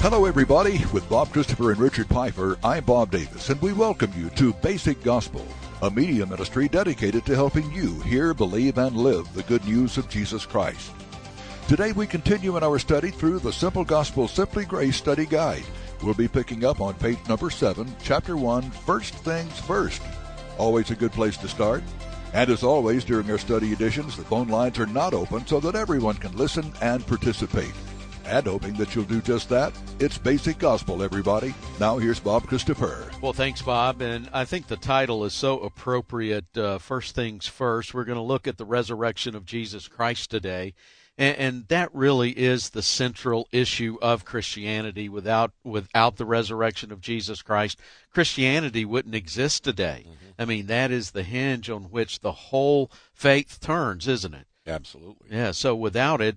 Hello, everybody. With Bob Christopher and Richard Piper, I'm Bob Davis, and we welcome you to Basic Gospel, a media ministry dedicated to helping you hear, believe, and live the good news of Jesus Christ. Today, we continue in our study through the Simple Gospel Simply Grace Study Guide. We'll be picking up on page number 7, chapter 1, First Things First. Always a good place to start. And as always, during our study editions, the phone lines are not open so that everyone can listen and participate. And hoping that you'll do just that, it's Basic Gospel, everybody. Now here's Bob Christopher. Well, thanks, Bob. And I think the title is so appropriate. First Things First. We're going to look at the resurrection of Jesus Christ today. And that really is the central issue of Christianity. Without the resurrection of Jesus Christ, Christianity wouldn't exist today. Mm-hmm. I mean, that is the hinge on which the whole faith turns, isn't it? Absolutely. Yeah, so without it,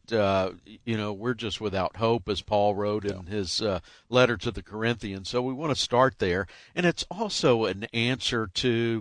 we're just without hope, as Paul wrote in his letter to the Corinthians. So we want to start there. And it's also an answer to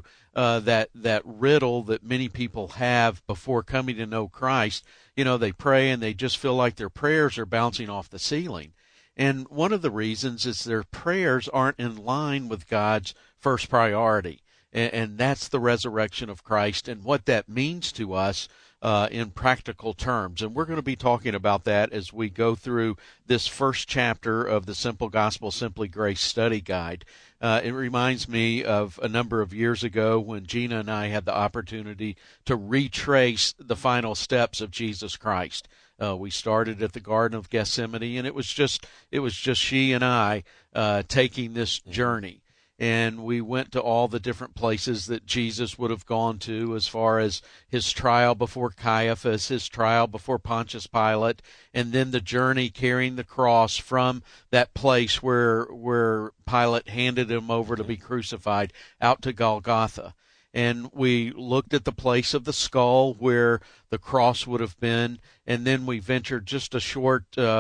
that riddle that many people have before coming to know Christ. You know, they pray and they just feel like their prayers are bouncing off the ceiling. And one of the reasons is their prayers aren't in line with God's first priority. And that's the resurrection of Christ and what that means to us in practical terms. And we're going to be talking about that as we go through this first chapter of the Simple Gospel, Simply Grace Study Guide. It reminds me of a number of years ago when Gina and I had the opportunity to retrace the final steps of Jesus Christ. We started at the Garden of Gethsemane, and it was just she and I taking this journey. And we went to all the different places that Jesus would have gone to, as far as his trial before Caiaphas, his trial before Pontius Pilate, and then the journey carrying the cross from that place where Pilate handed him over to be crucified out to Golgotha. And we looked at the place of the skull where the cross would have been, and then we ventured just a short,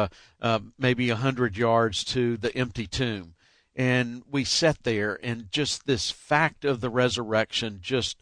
maybe 100 yards to the empty tomb. And we sat there, and just this fact of the resurrection just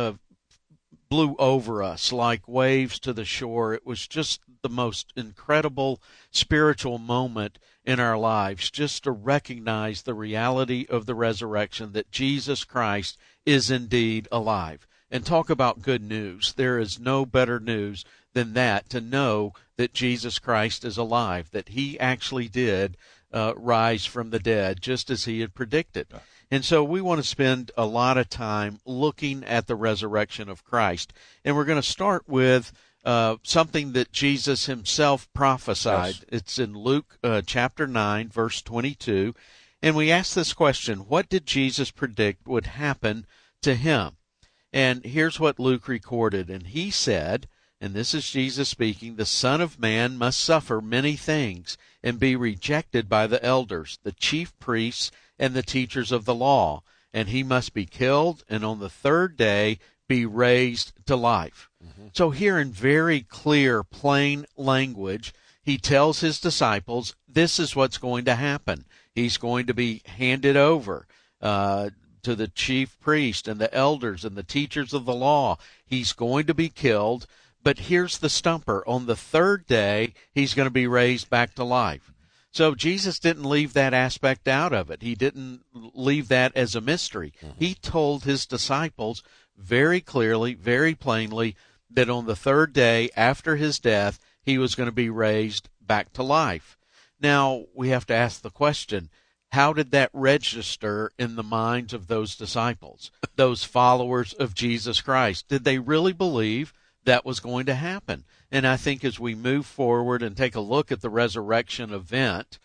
blew over us like waves to the shore. It was just the most incredible spiritual moment in our lives, just to recognize the reality of the resurrection, that Jesus Christ is indeed alive. And talk about good news. There is no better news than that, to know that Jesus Christ is alive, that he actually did rise from the dead, just as he had predicted. And so we want to spend a lot of time looking at the resurrection of Christ. And we're going to start with something that Jesus himself prophesied. Yes. It's in Luke chapter 9, verse 22. And we ask this question: what did Jesus predict would happen to him? And here's what Luke recorded. And he said, and this is Jesus speaking, "The Son of Man must suffer many things and be rejected by the elders, the chief priests, and the teachers of the law. And he must be killed, and on the third day be raised to life." Mm-hmm. So here in very clear, plain language, he tells his disciples, this is what's going to happen. He's going to be handed over to the chief priest and the elders and the teachers of the law. He's going to be killed. But here's the stumper. On the third day, he's going to be raised back to life. So Jesus didn't leave that aspect out of it. He didn't leave that as a mystery. Mm-hmm. He told his disciples very clearly, very plainly, that on the third day after his death, he was going to be raised back to life. Now, we have to ask the question, how did that register in the minds of those disciples, those followers of Jesus Christ? Did they really believe that was going to happen? And I think as we move forward and take a look at the resurrection event,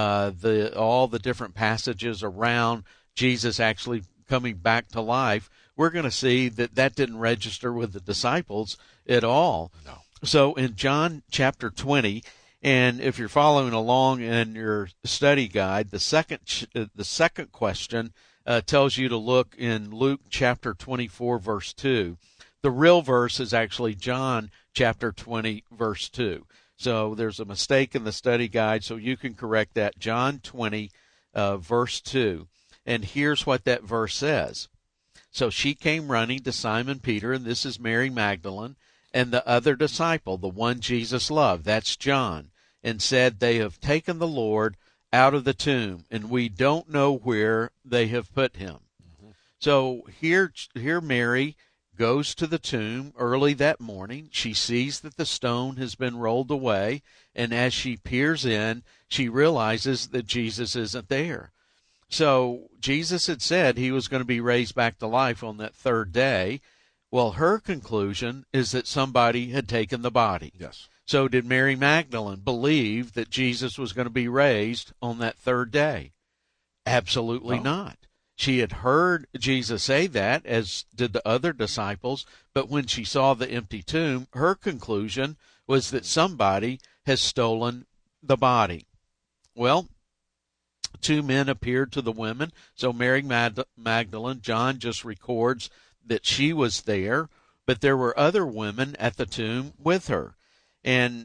all the different passages around Jesus actually coming back to life, we're going to see that didn't register with the disciples at all. No. So in John chapter 20, and if you're following along in your study guide, the second question tells you to look in Luke chapter 24, verse 2. The real verse is actually John chapter 20, verse 2. So there's a mistake in the study guide, so you can correct that. John 20, verse 2. And here's what that verse says. So she came running to Simon Peter, and this is Mary Magdalene, and the other disciple, the one Jesus loved, that's John, and said, "They have taken the Lord out of the tomb, and we don't know where they have put him. Mm-hmm. So here Mary goes to the tomb early that morning. She sees that the stone has been rolled away, and as she peers in, she realizes that Jesus isn't there. So Jesus had said he was going to be raised back to life on that third day. Well, her conclusion is that somebody had taken the body. Yes. So did Mary Magdalene believe that Jesus was going to be raised on that third day? Absolutely not. She had heard Jesus say that, as did the other disciples, but when she saw the empty tomb, her conclusion was that somebody has stolen the body. Well, two men appeared to the women. So Mary Magdalene, John just records that she was there, but there were other women at the tomb with her. And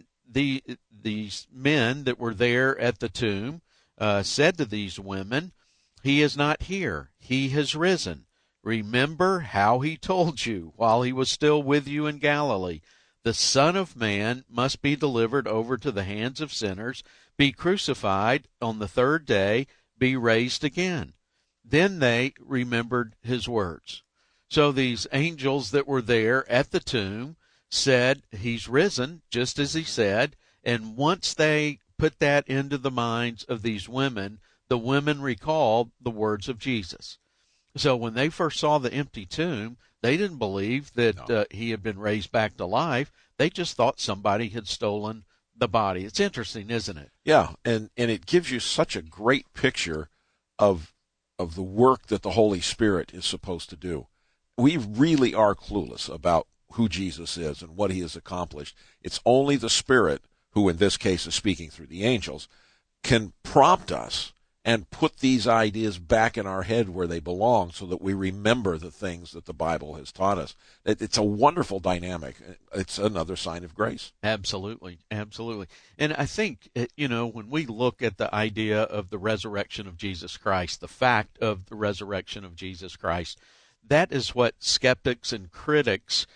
these men that were there at the tomb said to these women, "He is not here. He has risen. Remember how he told you while he was still with you in Galilee. The Son of Man must be delivered over to the hands of sinners, be crucified, on the third day be raised again." Then they remembered his words. So these angels that were there at the tomb said, he's risen, just as he said, and once they put that into the minds of these women, the women recalled the words of Jesus. So when they first saw the empty tomb, they didn't believe that he had been raised back to life. They just thought somebody had stolen the body. It's interesting, isn't it? Yeah, and it gives you such a great picture of the work that the Holy Spirit is supposed to do. We really are clueless about who Jesus is and what he has accomplished. It's only the Spirit, who in this case is speaking through the angels, can prompt us and put these ideas back in our head where they belong so that we remember the things that the Bible has taught us. It's a wonderful dynamic. It's another sign of grace. Absolutely, absolutely. And I think, when we look at the idea of the resurrection of Jesus Christ, the fact of the resurrection of Jesus Christ, that is what skeptics and critics,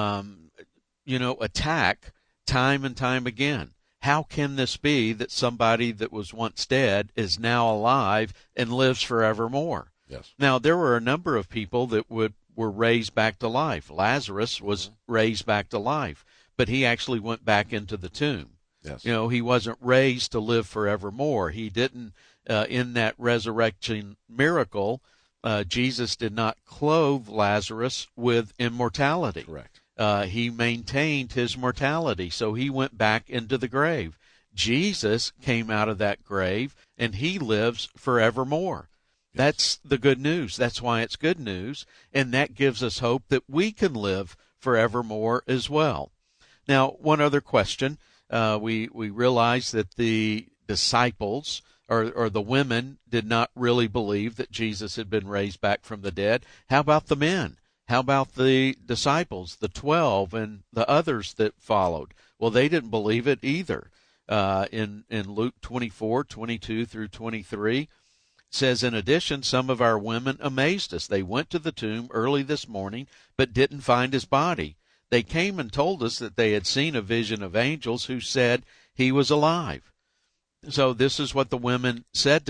attack time and time again. How can this be that somebody that was once dead is now alive and lives forevermore? Yes. Now, there were a number of people that were raised back to life. Lazarus was raised back to life, but he actually went back into the tomb. Yes. He wasn't raised to live forevermore. He didn't, in that resurrection miracle, Jesus did not clothe Lazarus with immortality. Correct. He maintained his mortality, so he went back into the grave. Jesus came out of that grave, and he lives forevermore. Yes. That's the good news. That's why it's good news, and that gives us hope that we can live forevermore as well. Now, one other question. We realize that the disciples or the women did not really believe that Jesus had been raised back from the dead. How about the men? How about the disciples, the 12, and the others that followed? Well, they didn't believe it either. In Luke 24:22 through 23, says, "In addition, some of our women amazed us. They went to the tomb early this morning, but didn't find his body. They came and told us that they had seen a vision of angels who said he was alive." So this is what the women said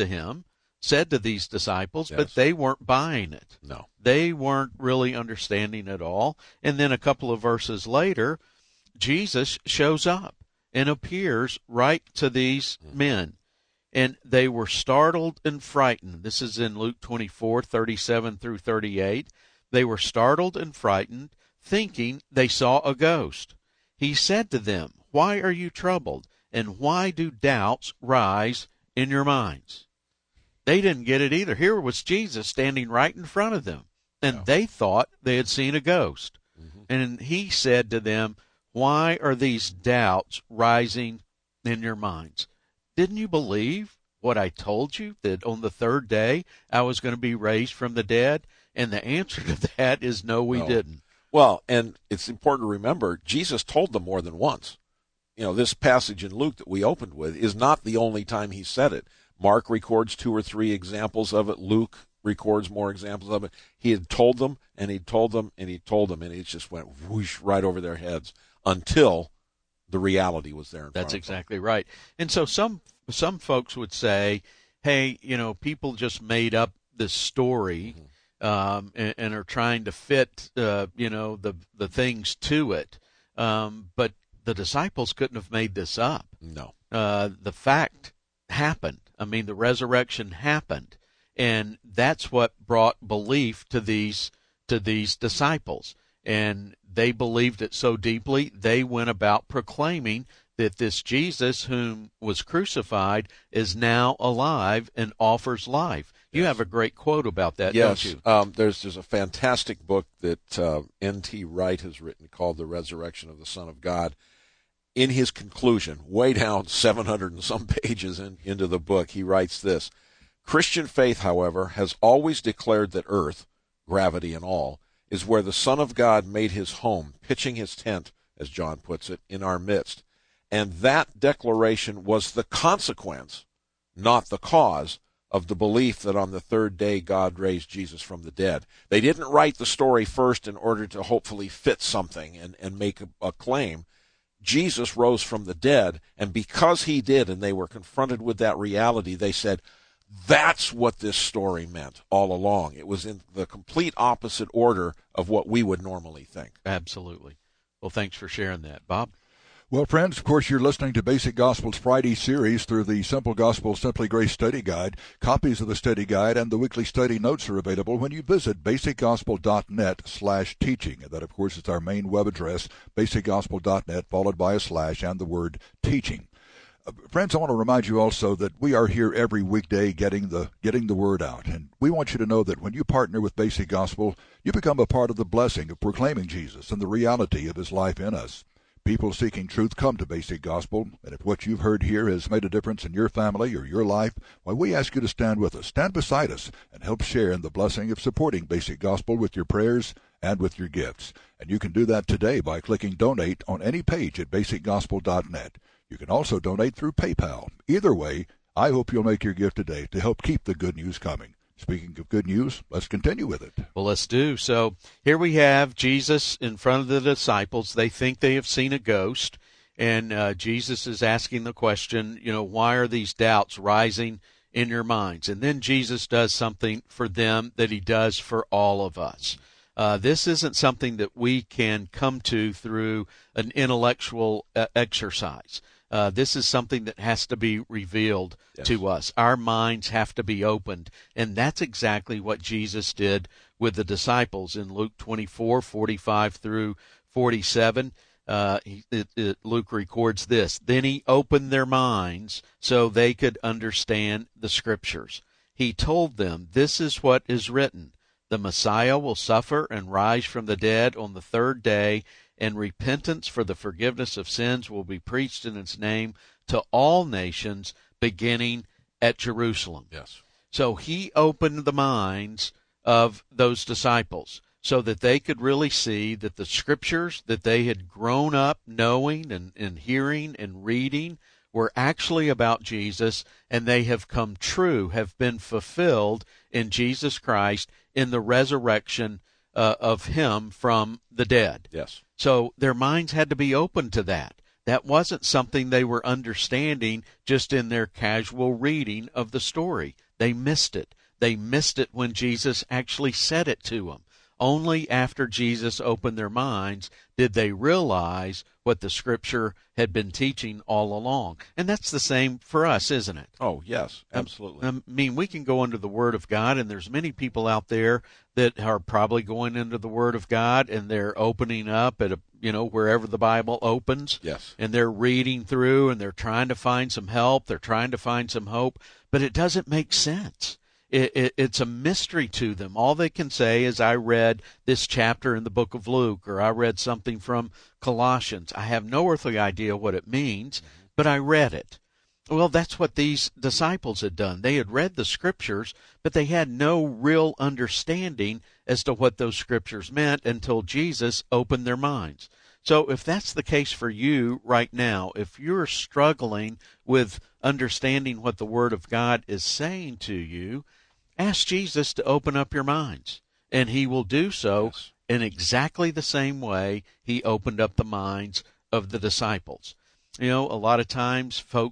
to these disciples, yes. But they weren't buying it. No. They weren't really understanding it all. And then a couple of verses later, Jesus shows up and appears right to these men. And they were startled and frightened. This is in Luke 24:37 through 38. They were startled and frightened, thinking they saw a ghost. He said to them, "Why are you troubled? And why do doubts rise in your minds?" They didn't get it either. Here was Jesus standing right in front of them, and they thought they had seen a ghost. Mm-hmm. And he said to them, "Why are these doubts rising in your minds? Didn't you believe what I told you, that on the third day I was going to be raised from the dead?" And the answer to that is no, we didn't. Well, and it's important to remember, Jesus told them more than once. This passage in Luke that we opened with is not the only time he said it. Mark records 2 or 3 examples of it. Luke records more examples of it. He had told them, and he'd told them, and he told them, and it just went whoosh right over their heads until the reality was there in front of them. That's exactly right. And so some some folks would say, hey, people just made up this story and are trying to fit, the things to it. But the disciples couldn't have made this up. No. The fact happened. I mean, the resurrection happened. And that's what brought belief to these disciples. And they believed it so deeply, they went about proclaiming that this Jesus whom was crucified is now alive and offers life. You have a great quote about that, don't you? There's a fantastic book that N.T. Wright has written called The Resurrection of the Son of God. In his conclusion, way down 700 and some pages into the book, he writes this: Christian faith, however, has always declared that earth, gravity and all, is where the Son of God made his home, pitching his tent, as John puts it, in our midst. And that declaration was the consequence, not the cause, of the belief that on the third day God raised Jesus from the dead. They didn't write the story first in order to hopefully fit something and make a claim. Jesus rose from the dead, and because he did, and they were confronted with that reality, they said, that's what this story meant all along. It was in the complete opposite order of what we would normally think. Absolutely. Well, thanks for sharing that. Bob? Well, friends, of course, you're listening to Basic Gospel's Friday series through the Simple Gospel Simply Grace Study Guide. Copies of the study guide and the weekly study notes are available when you visit basicgospel.net/teaching. And that, of course, is our main web address, basicgospel.net, followed by a slash and the word teaching. Friends, I want to remind you also that we are here every weekday getting the word out. And we want you to know that when you partner with Basic Gospel, you become a part of the blessing of proclaiming Jesus and the reality of his life in us. People seeking truth come to Basic Gospel, and if what you've heard here has made a difference in your family or your life, why, we ask you to stand with us, stand beside us, and help share in the blessing of supporting Basic Gospel with your prayers and with your gifts. And you can do that today by clicking Donate on any page at basicgospel.net. You can also donate through PayPal. Either way, I hope you'll make your gift today to help keep the good news coming. Speaking of good news, let's continue with it. Well, let's do. So here we have Jesus in front of the disciples. They think they have seen a ghost, and Jesus is asking the question, why are these doubts rising in your minds? And then Jesus does something for them that he does for all of us. This isn't something that we can come to through an intellectual exercise. This is something that has to be revealed to us. Our minds have to be opened. And that's exactly what Jesus did with the disciples in Luke 24:45 through 47. Luke records this: Then he opened their minds so they could understand the Scriptures. He told them, this is what is written: the Messiah will suffer and rise from the dead on the third day, and repentance for the forgiveness of sins will be preached in his name to all nations, beginning at Jerusalem. Yes. So he opened the minds of those disciples so that they could really see that the Scriptures that they had grown up knowing and hearing and reading were actually about Jesus, and they have come true, have been fulfilled in Jesus Christ in the resurrection of him from the dead. Yes. So their minds had to be open to that. That wasn't something they were understanding just in their casual reading of the story. They missed it. They missed it when Jesus actually said it to them. Only after Jesus opened their minds did they realize what the Scripture had been teaching all along. And that's the same for us, isn't it? Oh, yes, absolutely. I mean, we can go into the Word of God, and there's many people out there that are probably going into the Word of God, and they're opening up at wherever the Bible opens. Yes. And they're reading through, and they're trying to find some help. They're trying to find some hope, but it doesn't make sense. It's a mystery to them. All they can say is, I read this chapter in the book of Luke, or I read something from Colossians. I have no earthly idea what it means, but I read it. Well, that's what these disciples had done. They had read the Scriptures, but they had no real understanding as to what those Scriptures meant until Jesus opened their minds. So if that's the case for you right now, if you're struggling with understanding what the Word of God is saying to you, ask Jesus to open up your minds, and he will do so in exactly the same way he opened up the minds of the disciples. A lot of times folks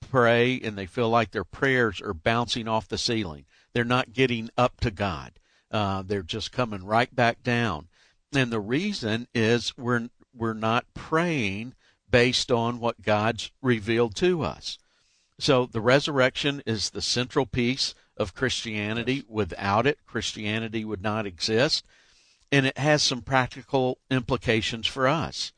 pray and they feel like their prayers are bouncing off the ceiling. They're not getting up to God. They're just coming right back down. And the reason is we're not praying based on what God's revealed to us. So the resurrection is the central piece of Christianity. Yes. Without it, Christianity would not exist. And it has some practical implications for us.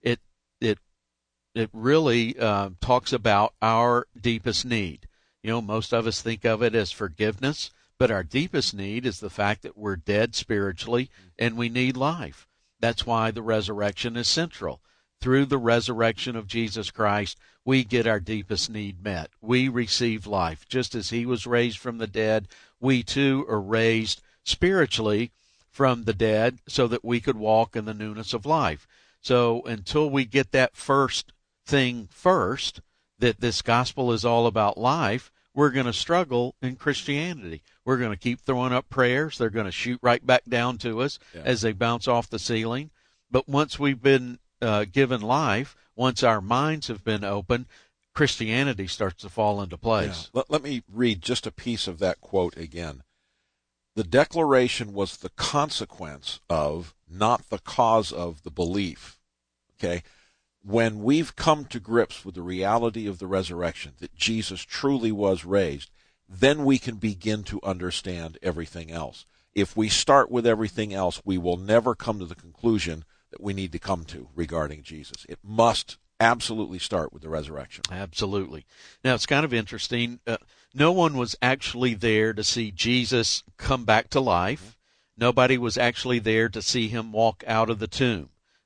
It really talks about our deepest need. Most of us think of it as forgiveness, but our deepest need is the fact that we're dead spiritually and we need life. That's why the resurrection is central. Through the resurrection of Jesus Christ, we get our deepest need met. We receive life. Just as he was raised from the dead, we too are raised spiritually from the dead so that we could walk in the newness of life. So until we get that first thing first, that this gospel is all about life, we're going to struggle in Christianity. We're going to keep throwing up prayers. They're going to shoot right back down to us as they bounce off the ceiling. But once we've been given life, once our minds have been opened, Christianity starts to fall into place. Yeah. Let me read just a piece of that quote again. The declaration was the consequence of, not the cause of, the belief. Okay? When we've come to grips with the reality of the resurrection, that Jesus truly was raised, then we can begin to understand everything else. If we start with everything else, we will never come to the conclusion that we need to come to regarding Jesus. It must absolutely start with the resurrection. Absolutely. Now, it's kind of interesting. No one was actually there to see Jesus come back to life. Nobody was actually there to see him walk out of the tomb.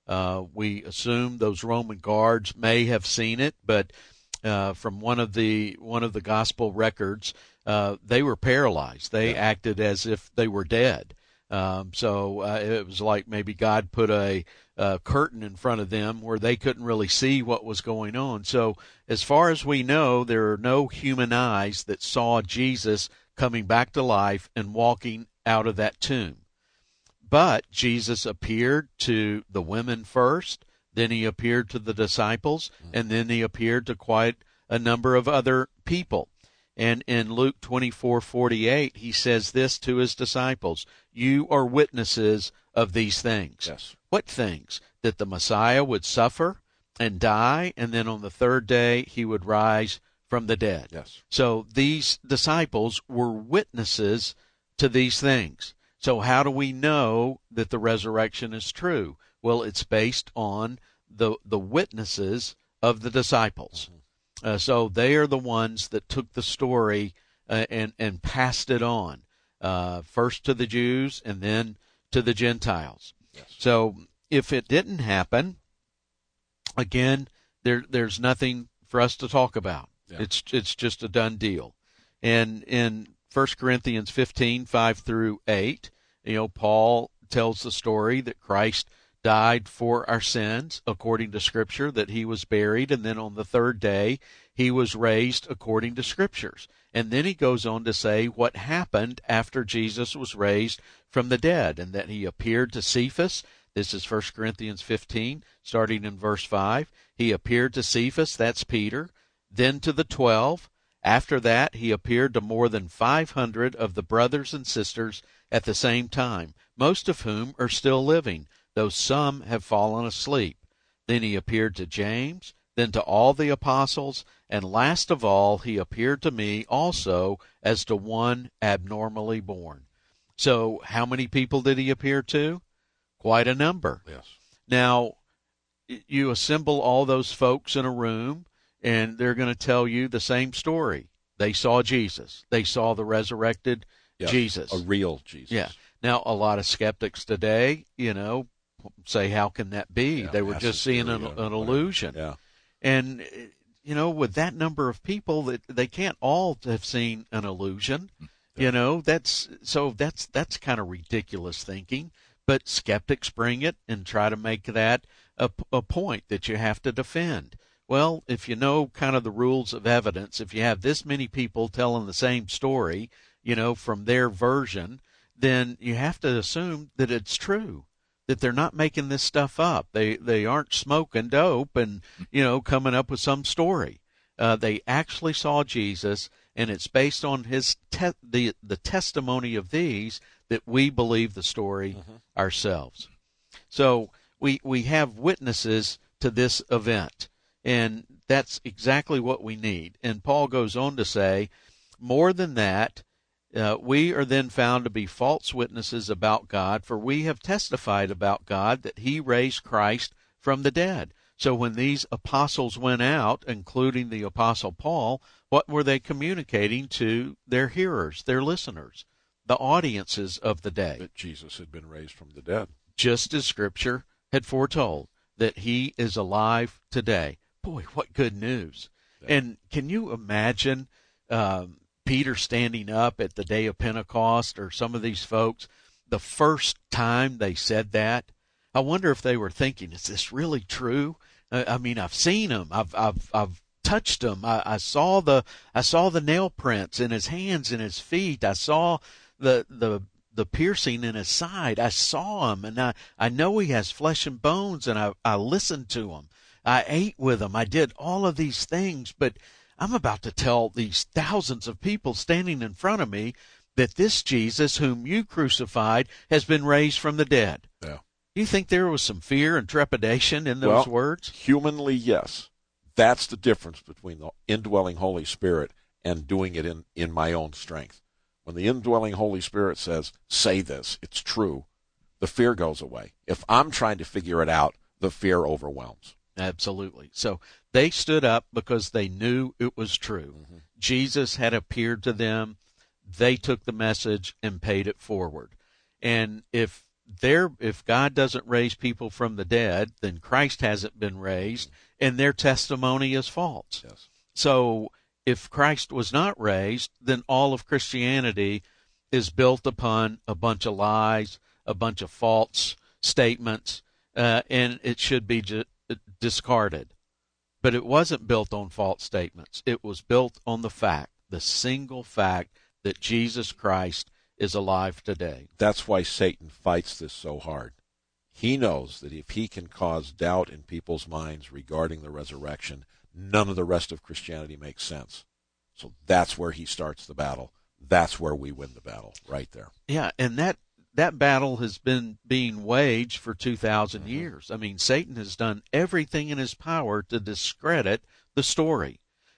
We assume those Roman guards may have seen it, but from one of the gospel records, they were paralyzed. They acted as if they were dead. So it was like maybe God put a curtain in front of them where they couldn't really see what was going on. So as far as we know, there are no human eyes that saw Jesus coming back to life and walking out of that tomb. But Jesus appeared to the women first, then he appeared to the disciples, and then he appeared to quite a number of other people. And in Luke 24:48, he says this to his disciples: "You are witnesses of these things." Yes. What things? That the Messiah would suffer and die, and then on the third day he would rise from the dead. Yes. So these disciples were witnesses to these things. So how do we know that the resurrection is true? Well, it's based on the witnesses of the disciples. So they are the ones that took the story and passed it on, first to the Jews and then to the Gentiles. Yes. So if it didn't happen, again, there's nothing for us to talk about. Yeah. It's just a done deal. And in 1 Corinthians 15:5-8, Paul tells the story that Christ died for our sins according to Scripture, that he was buried, and then on the third day he was raised according to Scriptures. And then he goes on to say what happened after Jesus was raised from the dead, and that he appeared to Cephas. This is 1 Corinthians 15, starting in verse 5. He appeared to Cephas, that's Peter, then to the 12. After that, he appeared to more than 500 of the brothers and sisters at the same time, most of whom are still living, though some have fallen asleep. Then he appeared to James, then to all the apostles, and last of all, he appeared to me also as to one abnormally born. So how many people did he appear to? Quite a number. Yes. Now, you assemble all those folks in a room, and they're going to tell you the same story. They saw Jesus. They saw the resurrected Jesus. A real Jesus. Yeah. Now, a lot of skeptics today, say, how can that be? Yeah, they were just seeing an illusion. Yeah. And, with that number of people, they can't all have seen an illusion. Yeah. That's kind of ridiculous thinking. But skeptics bring it and try to make that a point that you have to defend. Well, if you know kind of the rules of evidence, if you have this many people telling the same story, from their version, then you have to assume that it's true, that they're not making this stuff up. They aren't smoking dope and, coming up with some story. They actually saw Jesus, and it's based on his the testimony of these that we believe the story ourselves. So we have witnesses to this event, and that's exactly what we need. And Paul goes on to say, more than that, we are then found to be false witnesses about God, for we have testified about God that he raised Christ from the dead. So when these apostles went out, including the apostle Paul, what were they communicating to their hearers, their listeners, the audiences of the day? That Jesus had been raised from the dead. Just as Scripture had foretold, that he is alive today. Boy, what good news. Yeah. And can you imagine Peter standing up at the day of Pentecost, or some of these folks, the first time they said that? I wonder if they were thinking, is this really true? I mean, I've seen him. I've touched him. I saw the nail prints in his hands and his feet. I saw the piercing in his side. I saw him, and I know he has flesh and bones, and I listened to him. I ate with him. I did all of these things, but I'm about to tell these thousands of people standing in front of me that this Jesus whom you crucified has been raised from the dead. Yeah. Do you think there was some fear and trepidation in those words? Humanly, yes. That's the difference between the indwelling Holy Spirit and doing it in my own strength. When the indwelling Holy Spirit says, say this, it's true, the fear goes away. If I'm trying to figure it out, the fear overwhelms. Absolutely. So they stood up because they knew it was true. Mm-hmm. Jesus had appeared to them. They took the message and paid it forward. And if God doesn't raise people from the dead, then Christ hasn't been raised, and their testimony is false. Yes. So if Christ was not raised, then all of Christianity is built upon a bunch of lies, a bunch of false statements, and it should be discarded. But it wasn't built on false statements. It was built on the single fact that Jesus Christ is alive today. That's why Satan fights this so hard. He knows that if he can cause doubt in people's minds regarding the resurrection, none of the rest of Christianity makes sense. So that's where he starts the battle. That's where we win the battle, right there. Yeah, and that battle has been being waged for 2,000 years. I mean, Satan has done everything in his power to discredit the story,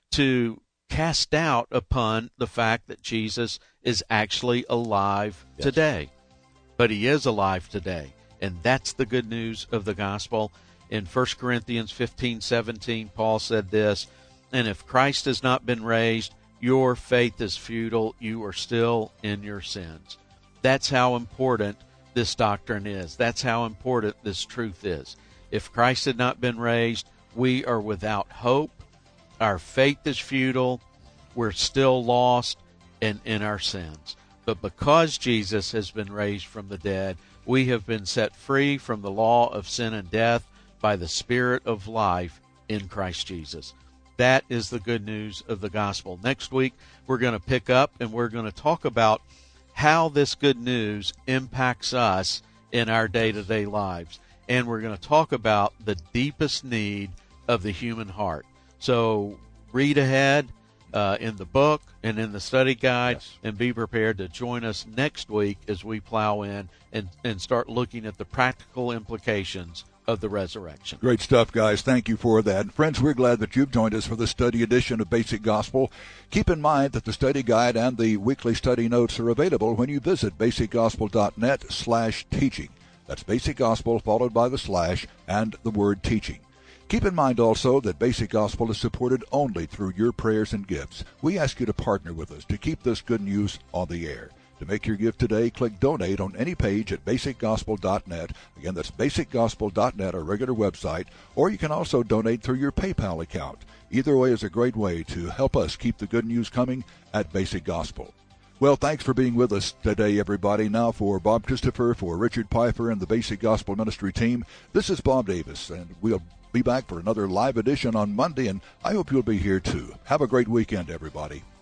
to cast doubt upon the fact that Jesus is actually alive today. But he is alive today, and that's the good news of the gospel. In 1 Corinthians 15:17, Paul said this, and if Christ has not been raised, your faith is futile. You are still in your sins. That's how important this doctrine is. That's how important this truth is. If Christ had not been raised, we are without hope. Our faith is futile. We're still lost and in our sins. But because Jesus has been raised from the dead, we have been set free from the law of sin and death by the Spirit of life in Christ Jesus. That is the good news of the gospel. Next week, we're going to pick up and we're going to talk about how this good news impacts us in our day-to-day lives. And we're going to talk about the deepest need of the human heart. So read ahead in the book and in the study guide, and be prepared to join us next week as we plow in and start looking at the practical implications of the resurrection. Great stuff, guys. Thank you for that. Friends, we're glad that you've joined us for the study edition of Basic Gospel. Keep in mind that the study guide and the weekly study notes are available when you visit basicgospel.net/teaching. That's Basic Gospel followed by the slash and the word teaching. Keep in mind also that Basic Gospel is supported only through your prayers and gifts. We ask you to partner with us to keep this good news on the air. To make your gift today, click Donate on any page at basicgospel.net. Again, that's basicgospel.net, our regular website, or you can also donate through your PayPal account. Either way is a great way to help us keep the good news coming at Basic Gospel. Well, thanks for being with us today, everybody. Now for Bob Christopher, for Richard Pfeiffer and the Basic Gospel Ministry team, this is Bob Davis, and we'll be back for another live edition on Monday, and I hope you'll be here too. Have a great weekend, everybody.